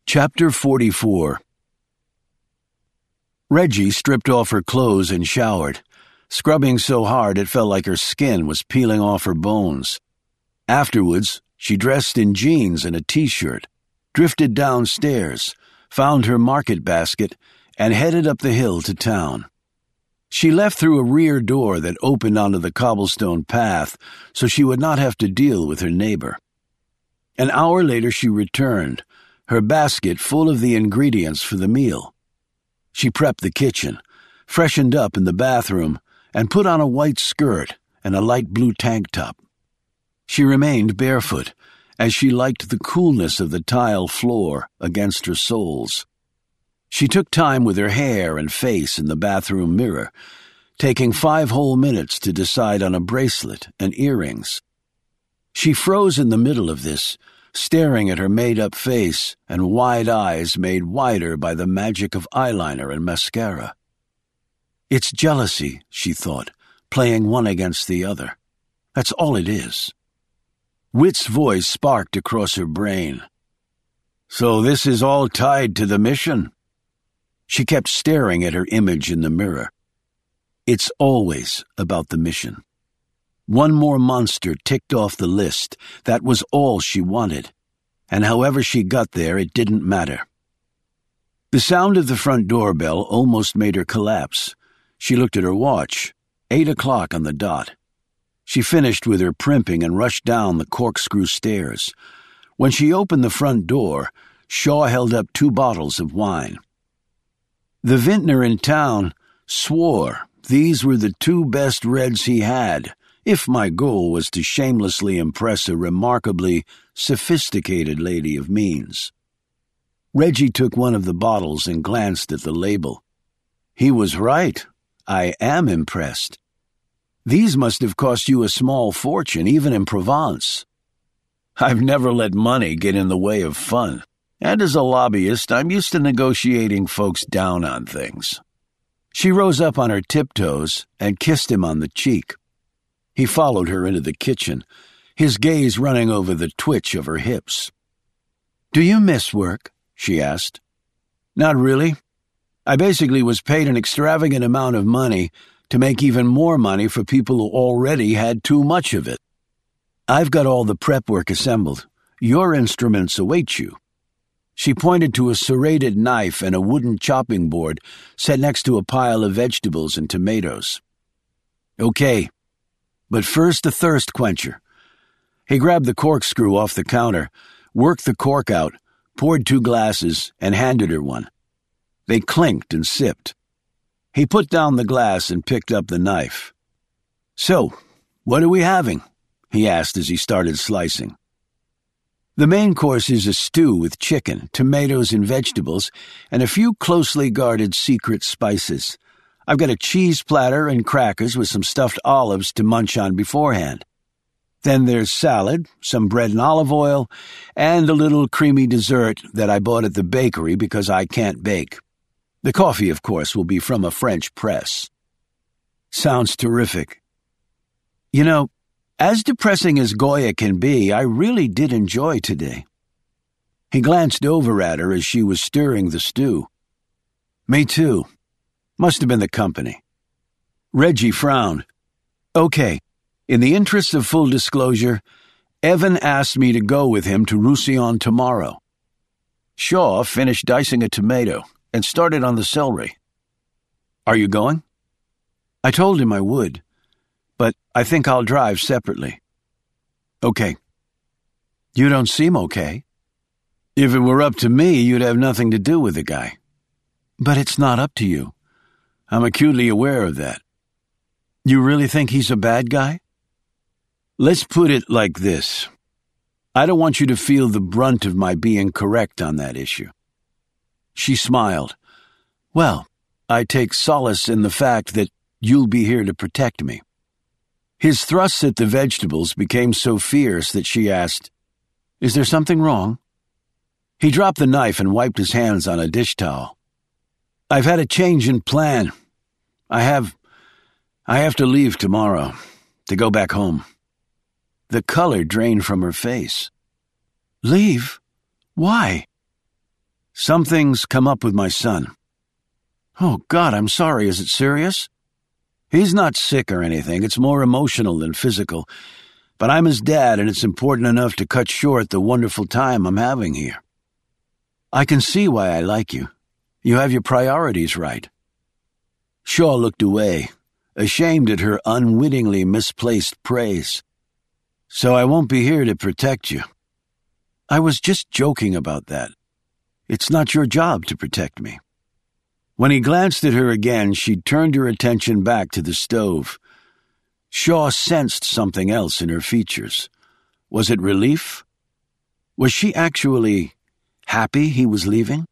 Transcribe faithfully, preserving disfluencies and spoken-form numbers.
Chapter forty-four. Reggie stripped off her clothes and showered, scrubbing so hard it felt like her skin was peeling off her bones. Afterwards, she dressed in jeans and a t-shirt, drifted downstairs, found her market basket, and headed up the hill to town. She left through a rear door that opened onto the cobblestone path so she would not have to deal with her neighbor. An hour later she returned, her basket full of the ingredients for the meal. She prepped the kitchen, freshened up in the bathroom, and put on a white skirt and a light blue tank top. She remained barefoot, as she liked the coolness of the tile floor against her soles. She took time with her hair and face in the bathroom mirror, taking five whole minutes to decide on a bracelet and earrings. She froze in the middle of this, staring at her made-up face and wide eyes made wider by the magic of eyeliner and mascara. It's jealousy, she thought, playing one against the other. That's all it is. Whit's voice sparked across her brain. So this is all tied to the mission? She kept staring at her image in the mirror. It's always about the mission. One more monster ticked off the list. That was all she wanted. And however she got there, it didn't matter. The sound of the front doorbell almost made her collapse. She looked at her watch. Eight o'clock on the dot. She finished with her primping and rushed down the corkscrew stairs. When she opened the front door, Shaw held up two bottles of wine. The vintner in town swore these were the two best reds he had, if my goal was to shamelessly impress a remarkably sophisticated lady of means. Reggie took one of the bottles and glanced at the label. He was right. I am impressed. These must have cost you a small fortune, even in Provence. I've never let money get in the way of fun, and as a lobbyist, I'm used to negotiating folks down on things. She rose up on her tiptoes and kissed him on the cheek. He followed her into the kitchen, his gaze running over the twitch of her hips. "Do you miss work?" she asked. "Not really. I basically was paid an extravagant amount of money to make even more money for people who already had too much of it. I've got all the prep work assembled. Your instruments await you." She pointed to a serrated knife and a wooden chopping board set next to a pile of vegetables and tomatoes. "Okay. But first a thirst quencher." He grabbed the corkscrew off the counter, worked the cork out, poured two glasses, and handed her one. They clinked and sipped. He put down the glass and picked up the knife. "So, what are we having?" he asked as he started slicing. The main course is a stew with chicken, tomatoes and vegetables, and a few closely guarded secret spices. I've got a cheese platter and crackers with some stuffed olives to munch on beforehand. Then there's salad, some bread and olive oil, and a little creamy dessert that I bought at the bakery because I can't bake. The coffee, of course, will be from a French press. Sounds terrific. You know, as depressing as Goya can be, I really did enjoy today. He glanced over at her as she was stirring the stew. Me too. Must have been the company. Reggie frowned. Okay, in the interest of full disclosure, Evan asked me to go with him to Roussillon tomorrow. Shaw finished dicing a tomato and started on the celery. Are you going? I told him I would, but I think I'll drive separately. Okay. You don't seem okay. If it were up to me, you'd have nothing to do with the guy. But it's not up to you. I'm acutely aware of that. You really think he's a bad guy? Let's put it like this. I don't want you to feel the brunt of my being correct on that issue. She smiled. Well, I take solace in the fact that you'll be here to protect me. His thrusts at the vegetables became so fierce that she asked, Is there something wrong? He dropped the knife and wiped his hands on a dish towel. I've had a change in plan. I have... I have to leave tomorrow, to go back home. The color drained from her face. Leave? Why? Something's come up with my son. Oh, God, I'm sorry. Is it serious? He's not sick or anything. It's more emotional than physical. But I'm his dad, and it's important enough to cut short the wonderful time I'm having here. I can see why I like you. You have your priorities right. Shaw looked away, ashamed at her unwittingly misplaced praise. So I won't be here to protect you. I was just joking about that. It's not your job to protect me. When he glanced at her again, she turned her attention back to the stove. Shaw sensed something else in her features. Was it relief? Was she actually happy he was leaving?